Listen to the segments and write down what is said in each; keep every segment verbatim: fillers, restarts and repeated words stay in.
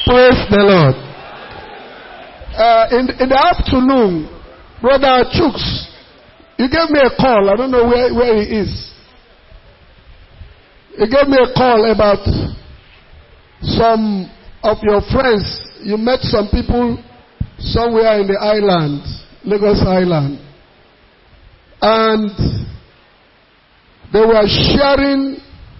Praise the Lord. Uh, in, in the afternoon, Brother Chooks, he gave me a call. I don't know where, where he is. He gave me a call about some of your friends. You met some people somewhere in the island, Lagos Island. And they were sharing.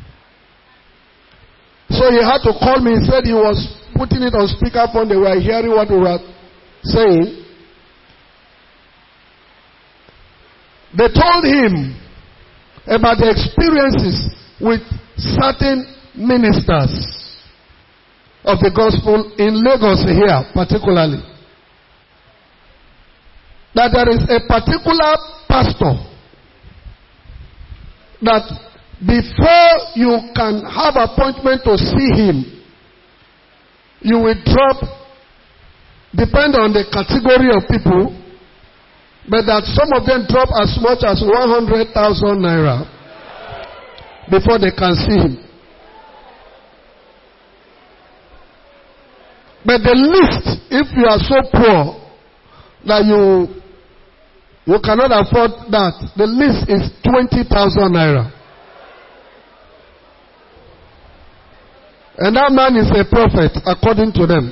So he had to call me. He said he was putting it on speakerphone. They were hearing what we were saying. They told him about the experiences with certain ministers of the gospel in Lagos here, particularly. That there is a particular pastor that before you can have appointment to see him, you will drop, depend on the category of people, but that some of them drop as much as one hundred thousand naira before they can see him. But the least, if you are so poor that you you cannot afford that, the least is twenty thousand naira. And that man is a prophet, according to them.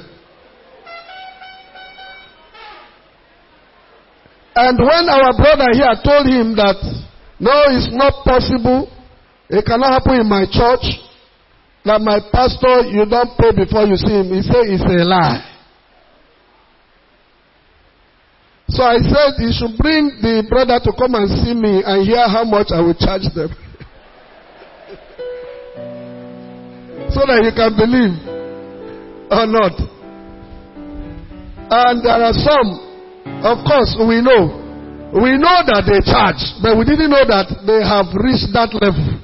And when our brother here told him that, no, it's not possible, it cannot happen in my church, that my pastor, you don't pay before you see him, he said it's a lie. So I said he should bring the brother to come and see me and hear how much I will charge them. So that you can believe or not. And there are some, of course, we know. We know that they charge, but we didn't know that they have reached that level.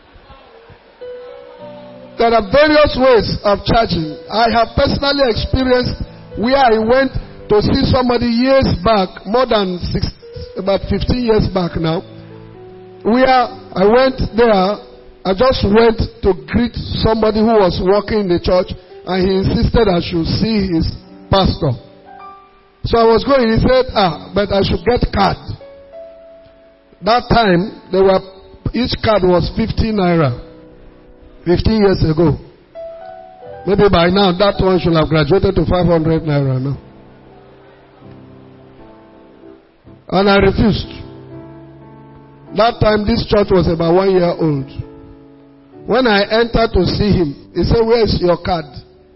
There are various ways of charging. I have personally experienced where I went to see somebody years back, more than six, about fifteen years back now, where I went there. I just went to greet somebody who was working in the church, and he insisted I should see his pastor. So I was going, he said, ah, but I should get card. That time, they were, each card was fifty naira. fifteen years ago. Maybe by now, that one should have graduated to five hundred naira now. And I refused. That time, this church was about one year old. When I entered to see him, he said, where is your card?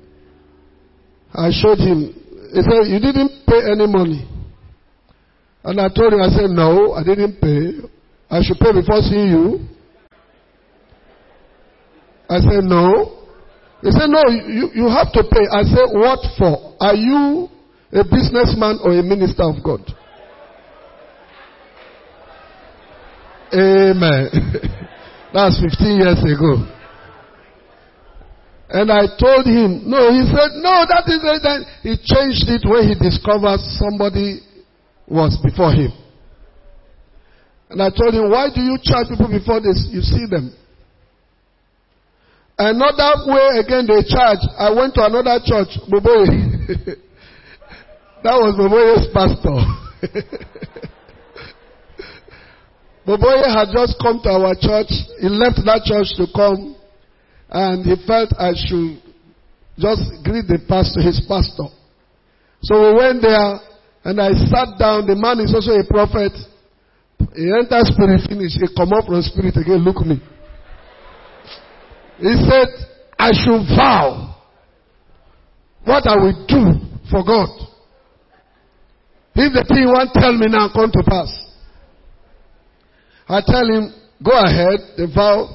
I showed him. He said, you didn't pay any money. And I told him, I said, no, I didn't pay. I should pay before seeing you. I said, no. He said, no, you, you have to pay. I said, what for? Are you a businessman or a minister of God? Amen. That's fifteen years ago. And I told him, no, he said, no, that is it. Then he changed it when he discovered somebody was before him. And I told him, why do you charge people before this? You see them? Another way again they charge. I went to another church, Boboye. That was Boboye's pastor. Boboye had just come to our church. He left that church to come, and he felt I should just greet the pastor, his pastor. So we went there, and I sat down. The man is also a prophet. He entered spirit, finish. He come up from spirit again, look me. He said, I should vow what I will do for God. If the thing won't tell me now come to pass. I tell him, go ahead, the vow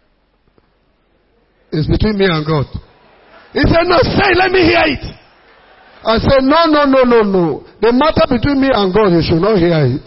is between me and God. He said, no, say, let me hear it. I said, no, no, no, no, no. The matter between me and God, you should not hear it.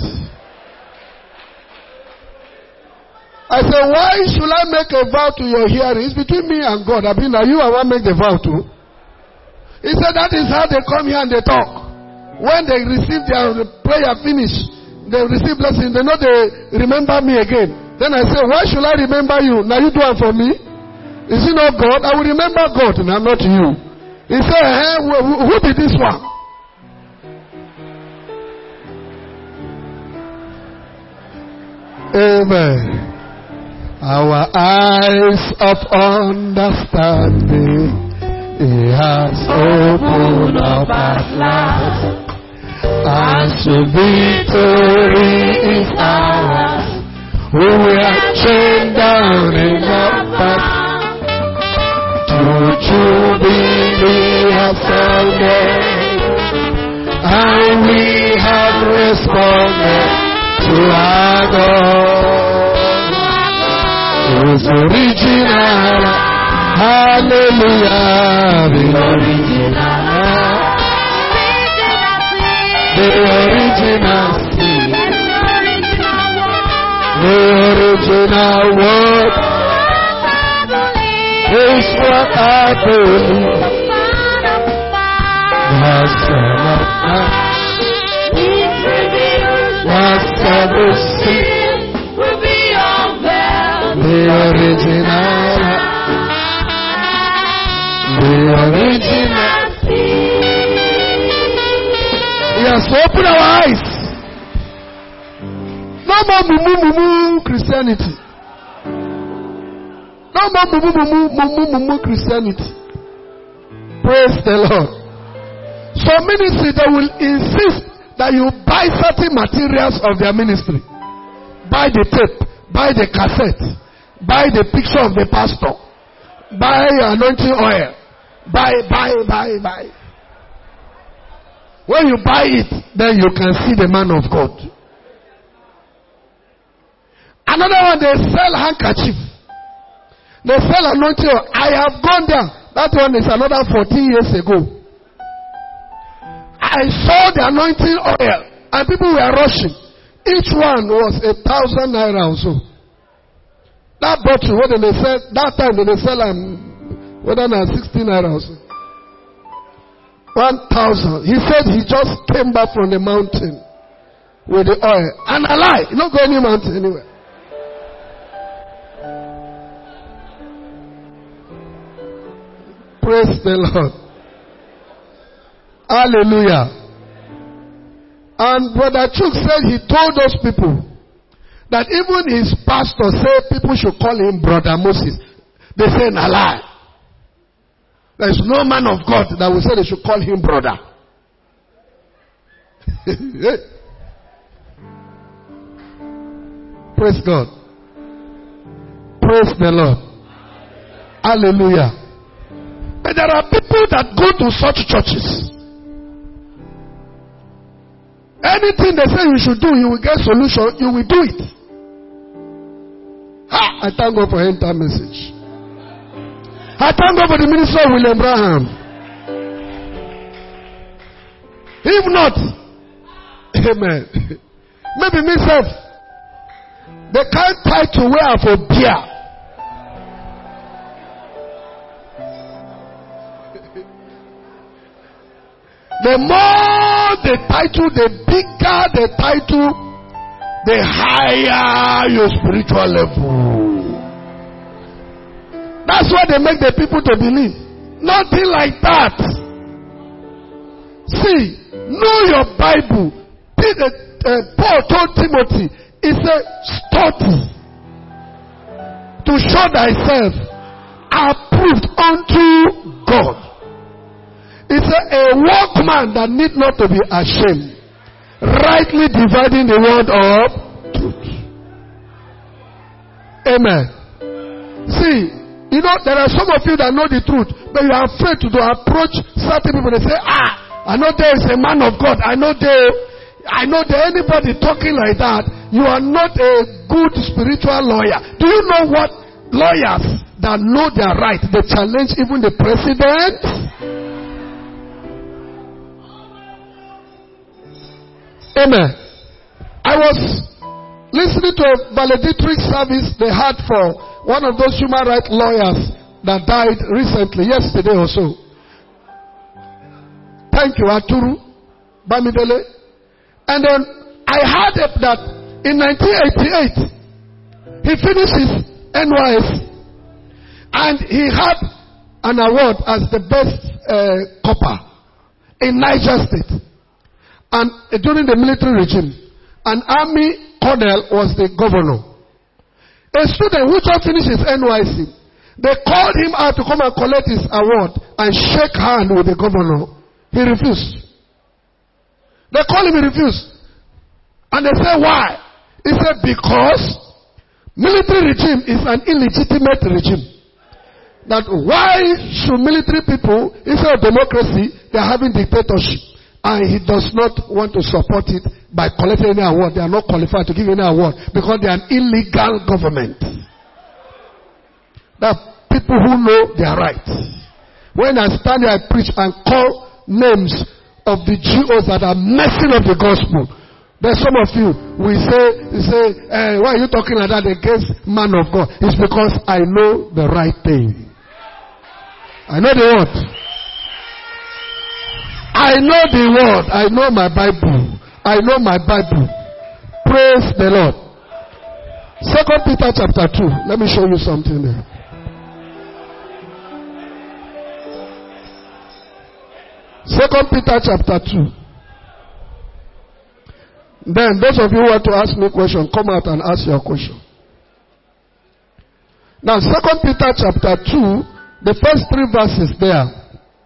I said, why should I make a vow to your hearing? It's between me and God. I mean, are you I want to make the vow to? He said, that is how they come here and they talk. When they receive their prayer finish, they receive blessing, they know they remember me again. Then I say, why should I remember you? Now you do it for me. Is it not God? I will remember God, now not you. He said, hey, who, who did this one? Amen. Our eyes of understanding He has opened up at last. And so victory is ours. We are chained down in our past. To Jubilee has sounded, and we have responded to our God. It's original. Hallelujah. The original. The original seed. The original word is what I believe. The Son of God was ever seen. The original. The original. Yes, open our eyes. No more mumu mumu Christianity. No more mumu mumu mumu mumu Christianity. Praise the Lord. Some ministry they will insist that you buy certain materials of their ministry. Buy the tape, buy the cassette, buy the picture of the pastor, buy anointing oil, buy, buy, buy, buy. When you buy it, then you can see the man of God. Another one, they sell handkerchief. They sell anointing oil. I have gone there. That one is another fourteen years ago. I saw the anointing oil and people were rushing. Each one was a thousand naira or so. That bottle, what they sell, that time they sell them, whether than sixteen naira or so. One thousand. He said he just came back from the mountain with the oil. And I lie, you don't go any mountain anywhere. Praise the Lord. Hallelujah. And Brother Chuk said he told those people that even his pastor said people should call him Brother Moses. They say, a lie. There is no man of God that will say they should call him brother. Praise God. Praise the Lord. Hallelujah. But there are people that go to such churches. Anything they say you should do, you will get solution, you will do it. Ha! I thank God for end time message. I thank God for the ministry of William Branham. If not, amen. Maybe myself, they can't tie to wear for beer. The more the title, the bigger the title, the higher your spiritual level. That's what they make the people to believe. Nothing like that. See, know your Bible. Paul told Timothy, he said, study to show thyself approved unto God. He said, a workman that need not to be ashamed, rightly dividing the word of truth. Amen. See, you know, there are some of you that know the truth, but you are afraid to, to approach certain people. They say, ah, I know there is a man of God. I know there, I know there anybody talking like that. You are not a good spiritual lawyer. Do you know what lawyers that know their right, they challenge even the president? Amen. I was listening to a valedictory service they had for one of those human rights lawyers that died recently, yesterday or so. Thank you, Aturu Bamidele. And then I heard that in nineteen eighty-eight, he finished his N Y S and he had an award as the best uh, copper in Niger State. And uh, during the military regime, an army colonel was the governor. A student who just finished his N Y C, they called him out to come and collect his award and shake hand with the governor. He refused. They called him, he refused. And they said, why? He said, because military regime is an illegitimate regime. That why should military people, instead of democracy, they are having dictatorship. And he does not want to support it by collecting any award. They are not qualified to give any award because they are an illegal government. There are people who know their rights. When I stand here, I preach and call names of the G Os that are messing up the gospel. There's some of you, we say, we say eh, why are you talking like that against man of God? It's because I know the right thing. I know the word. I know the word. I know my Bible. I know my Bible. Praise the Lord. Second Peter chapter two. Let me show you something there. Second Peter chapter two. Then those of you who want to ask me a question, come out and ask your question. Now, Second Peter chapter two, the first three verses there.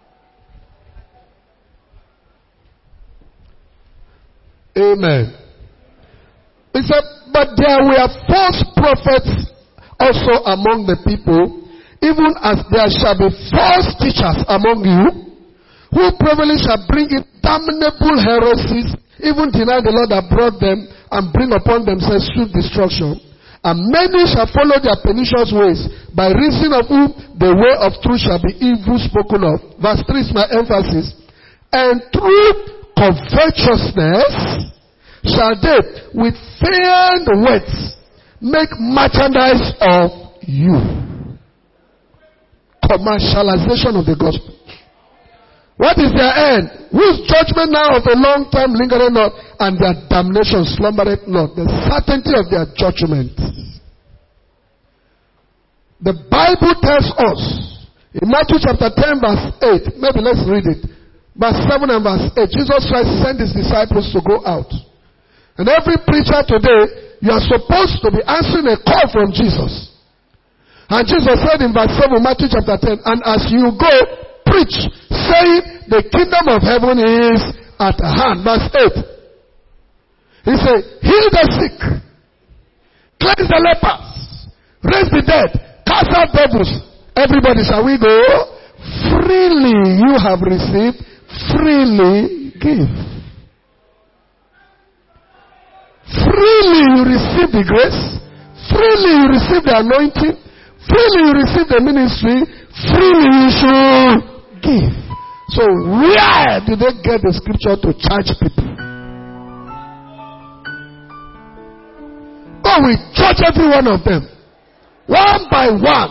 Amen. He said, but there were false prophets also among the people, even as there shall be false teachers among you, who privily shall bring in damnable heresies, even deny the Lord that brought them, and bring upon themselves swift destruction. And many shall follow their pernicious ways, by reason of whom the way of truth shall be evil spoken of. Verse three is my emphasis. And through covetousness shall they with feigned words make merchandise of you. Commercialization of the gospel. What is their end? Whose judgment now of a long time lingereth not, and their damnation slumbereth not. The certainty of their judgment. The Bible tells us in Matthew chapter ten verse eight, maybe let's read it. Verse seven and verse eight, Jesus Christ sent his disciples to go out. And every preacher today, you are supposed to be answering a call from Jesus. And Jesus said in verse seven, Matthew chapter ten, and as you go, preach, saying, the kingdom of heaven is at hand. Verse eight. He said, heal the sick, cleanse the lepers, raise the dead, cast out devils. Everybody, shall we go? Freely you have received, freely give. Freely you receive the grace, freely you receive the anointing, freely you receive the ministry, freely you should give. So where did they get the scripture to charge people? God will judge every one of them, one by one.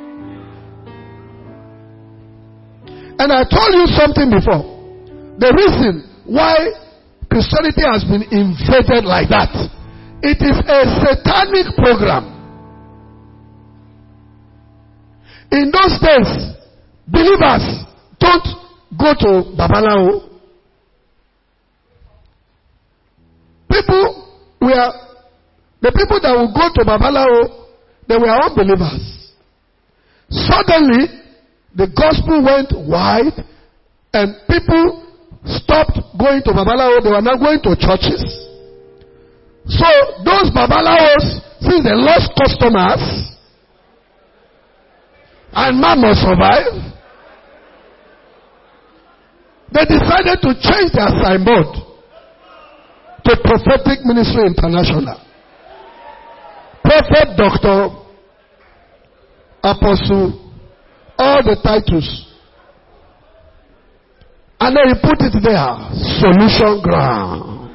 And I told you something before. The reason why Christianity has been invaded like that, it is a satanic program. In those days, believers don't go to Babalawo. People were, the people that would go to Babalawo, they were unbelievers. Suddenly, the gospel went wide, and people stopped going to Babalawo. They were now going to churches. So, those Babalawos, since they lost customers, and man must survive, they decided to change their signboard to Prophetic Ministry International. Prophet, Doctor, Apostle, all the titles. And then he put it there, Solution Ground.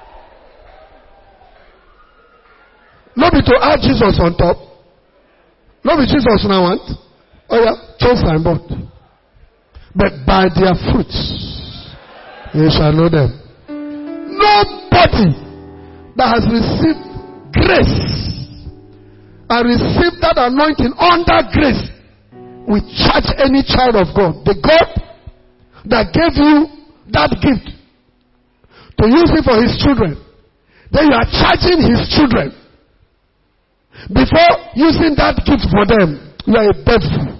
Not be to add Jesus on top. Not be Jesus now want. Oh yeah, change signboard. But by their fruits, you shall know them. Nobody that has received grace and received that anointing under grace we charge any child of God, the God that gave you that gift, to use it for his children, then you are charging his children before using that gift for them. You are a devil.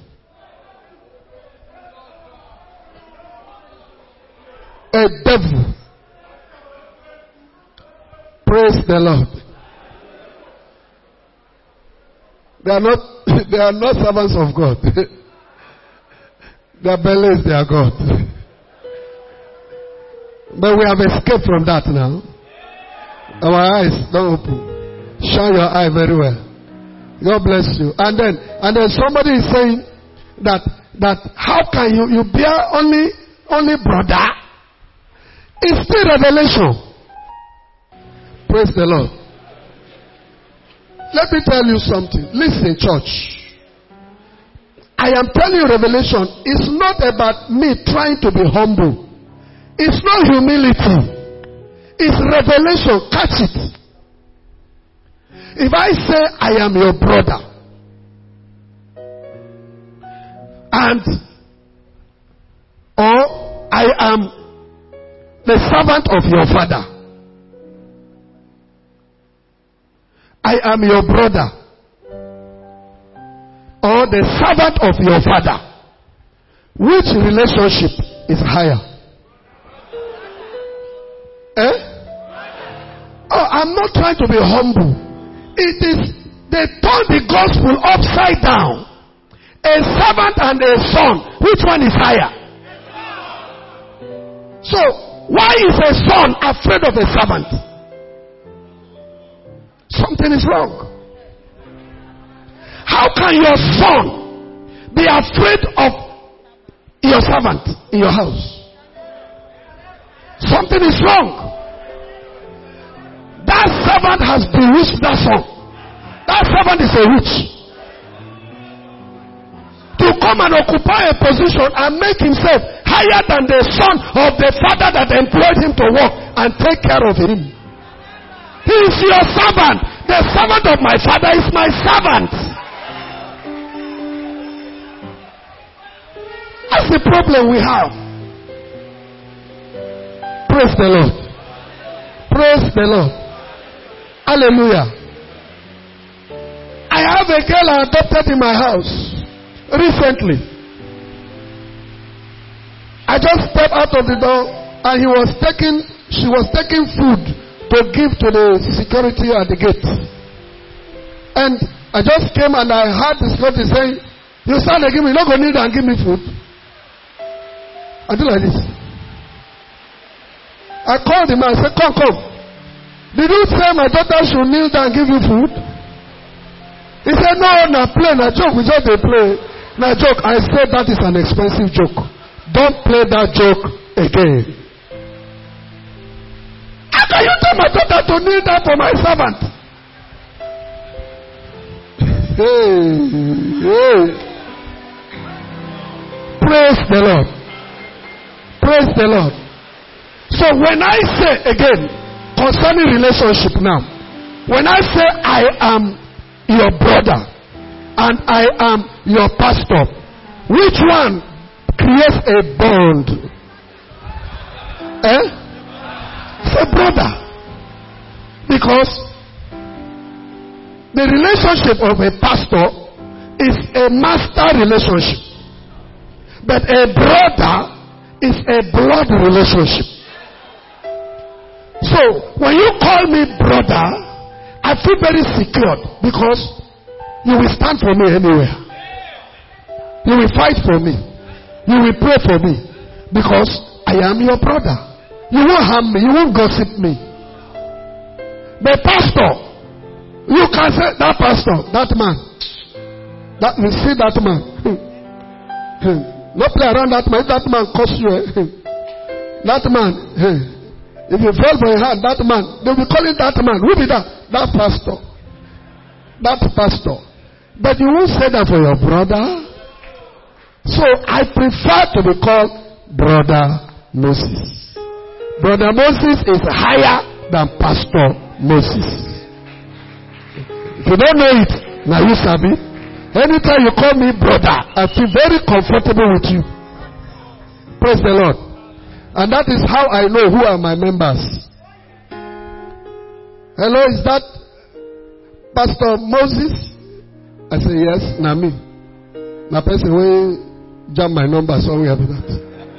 A devil. Praise the Lord. They are not they are not servants of God. Their belly is their God. But we have escaped from that now. Our eyes don't open. Shine your eye very well. God bless you. And then and then somebody is saying that that how can you you bear only only brother? It's still revelation. Praise the Lord. Let me tell you something. Listen, church. I am telling you, revelation is not about me trying to be humble. It's not humility. It's revelation. Catch it. If I say I am your brother, and or I am the servant of your father, I am your brother, or the servant of your father, which relationship is higher? Eh? Oh, I'm not trying to be humble. It is, they turn the gospel upside down. A servant and a son, which one is higher? So, why is a son afraid of a servant? Something is wrong. How can your son be afraid of your servant in your house? Something is wrong. That servant has bewitched that son. That servant is a witch. To come and occupy a position and make himself higher than the son of the father that employed him to work and take care of him. He is your servant. The servant of my father is my servant. That's the problem we have. Praise the Lord. Praise the Lord. Hallelujah. I have a girl I adopted in my house recently. I just stepped out of the door and he was taking, she was taking food to give to the security at the gate. And I just came and I heard the security saying, you stand and give me, you're not going to need and give me food. I do like this. I called him and I said, come, come. Did you say my daughter should kneel down and give you food? He said, no, no, play, no joke. We just they play. No joke. I said that is an expensive joke. Don't play that joke again. How can you tell my daughter to kneel down for my servant? Hey, hey. Praise the Lord. Praise the Lord. So when I say again, concerning relationship now, when I say I am your brother and I am your pastor, which one creates a bond? Eh? It's a brother. Because the relationship of a pastor is a master relationship. But a brother is a blood relationship. So, when you call me brother, I feel very secured because you will stand for me anywhere. You will fight for me. You will pray for me because I am your brother. You won't harm me. You won't gossip me. But pastor, you can say, that pastor, that man, that you see that man. Not play around that man. If that man costs you, that man, if you fall for a hand, that man, they'll be calling that man. Who be that? That pastor. That pastor. But you won't say that for your brother. So I prefer to be called Brother Moses. Brother Moses is higher than Pastor Moses. If you don't know it, now you sabi. Anytime you call me brother, I feel very comfortable with you. Praise the Lord. And that is how I know who are my members. Hello, is that Pastor Moses? I say yes, na me. Na person will jam my number somewhere like that.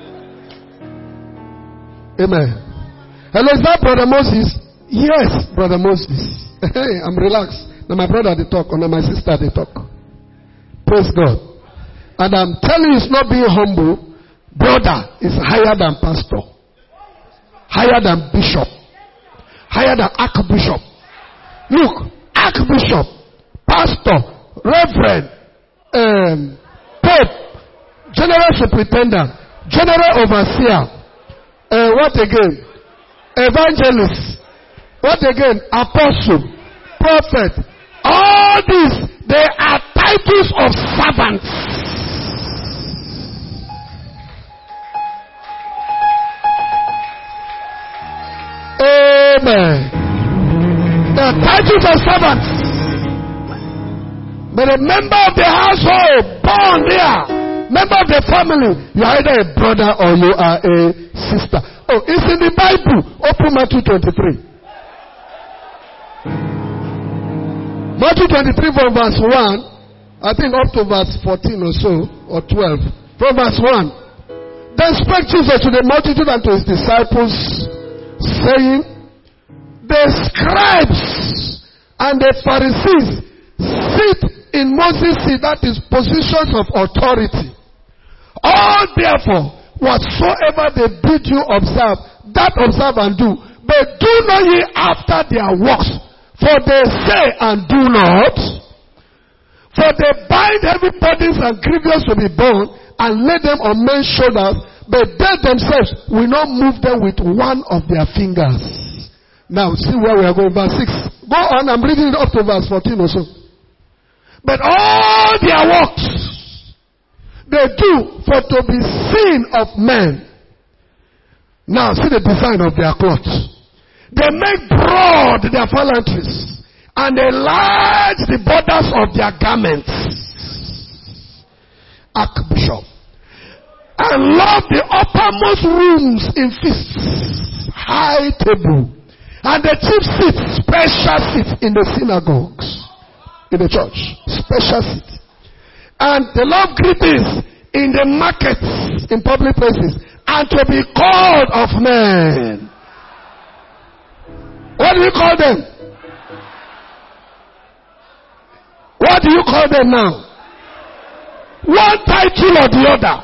Amen. Hello, is that Brother Moses? Yes, Brother Moses. Hey, I'm relaxed. Now my brother they talk, or now my sister they talk. Praise God. And I'm telling you, it's not being humble. Brother is higher than pastor, higher than bishop, higher than archbishop. Look, archbishop, pastor, reverend, um, pope, general superintendent, general overseer, uh, what again? Evangelist, what again? Apostle, prophet. All these, they are titles of servants. Amen. The titles of servants. But a member of the household, born there, member of the family, you are either a brother or you are a sister. Oh, it's in the Bible. Open Matthew twenty-three. Matthew twenty-three from verse one, I think up to verse fourteen or so, or twelve. From verse one. Then spake Jesus to the multitude and to his disciples, saying, the scribes and the Pharisees sit in Moses' seat, that is positions of authority. All therefore, whatsoever they bid you observe, that observe and do. But do not ye after their works, for they say and do not. For they bind heavy burdens and grievous to be borne, and lay them on men's shoulders, but they themselves will not move them with one of their fingers. Now, see where we are going. Verse six. Go on, I'm reading it up to verse fourteen or so. But all their works they do for to be seen of men. Now, see the design of their clothes. They make broad their phalanges, and enlarge the borders of their garments. Archbishop. And love the uppermost rooms in feasts, high table, and the chief seats, special seats in the synagogues, in the church, special seats. And they love greetings in the markets, in public places, and to be called of men. What do you call them? What do you call them now? One title or the other.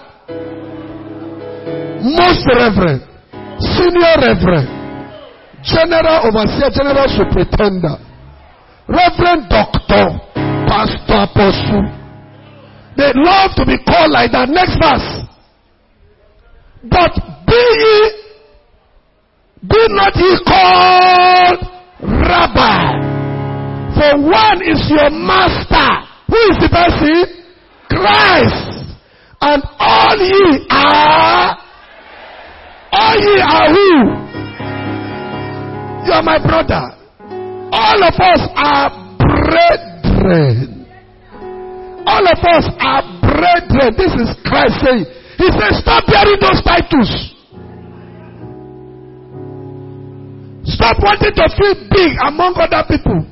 Most reverend, senior reverend, general overseer, general superintendent, reverend doctor, pastor, apostle. They love to be called like that. Next verse. But be ye, be not ye called rabbi, for one is your master. Who is the person? Christ. And all ye are, all ye are who? You are my brother. All of us are brethren. All of us are brethren. This is Christ saying. He says, stop bearing those titles. Stop wanting to feel big among other people.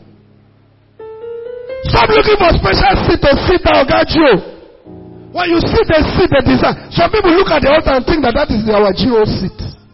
Stop looking for special seat to sit down, got you. When you see the seat, the design. Some people look at the altar and think that that is our G O seat.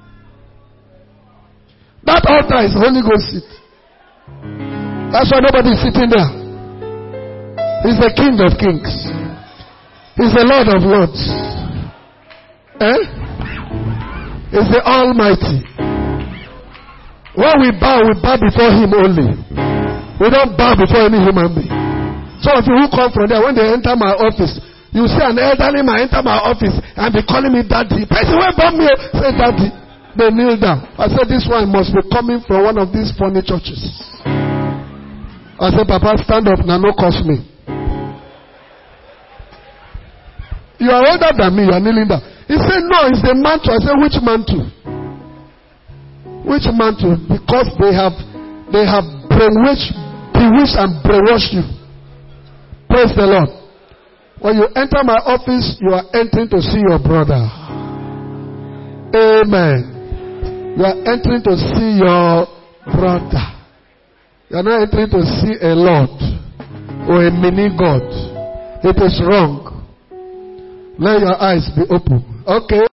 That altar is Holy Ghost seat. That's why nobody is sitting there. He's the King of Kings. He's the Lord of Lords. Eh? He's the Almighty. When we bow, we bow before Him only. We don't bow before any human being. Some of you who come from there, when they enter my office, you see an elderly man enter my office and be calling me daddy. Person who bought me say daddy. They kneel down. I said this one must be coming from one of these funny churches. I said, Papa, stand up now, no curse me. You are older than me, you are kneeling down. He said, no, it's the mantle. I said, which mantle? Which mantle? Because they have they have brainwashed, bewitched and brainwashed you. Praise the Lord. When you enter my office, you are entering to see your brother. Amen. You are entering to see your brother. You are not entering to see a Lord or a mini God. It is wrong. Let your eyes be open. Okay.